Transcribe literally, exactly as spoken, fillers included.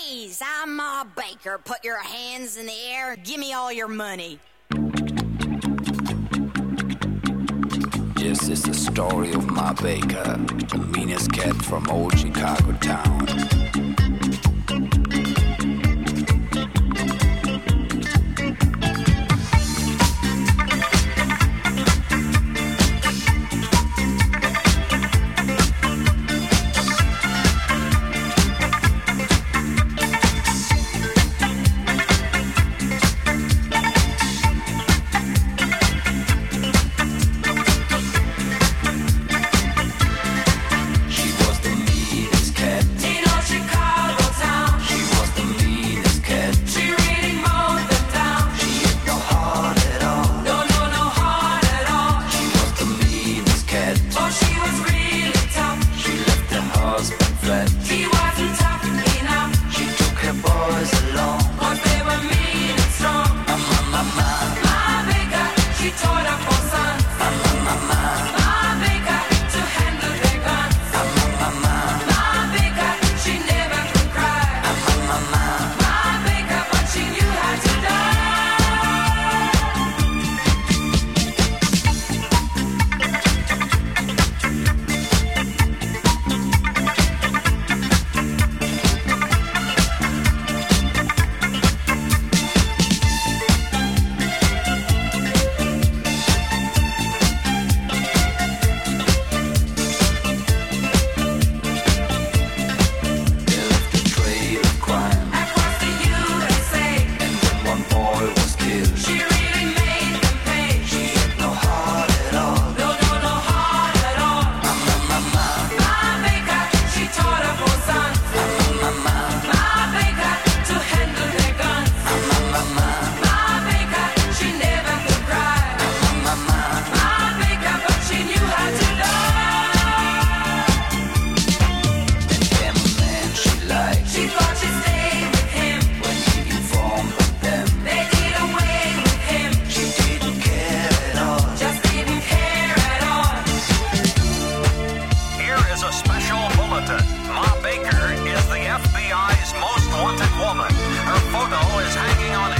Freeze! I'm Ma Baker. Put your hands in the air. Give me all your money. Yes, it's the story of Ma Baker, the meanest cat from old Chicago town. Ma Baker is the F B I's most wanted woman. Her photo is hanging on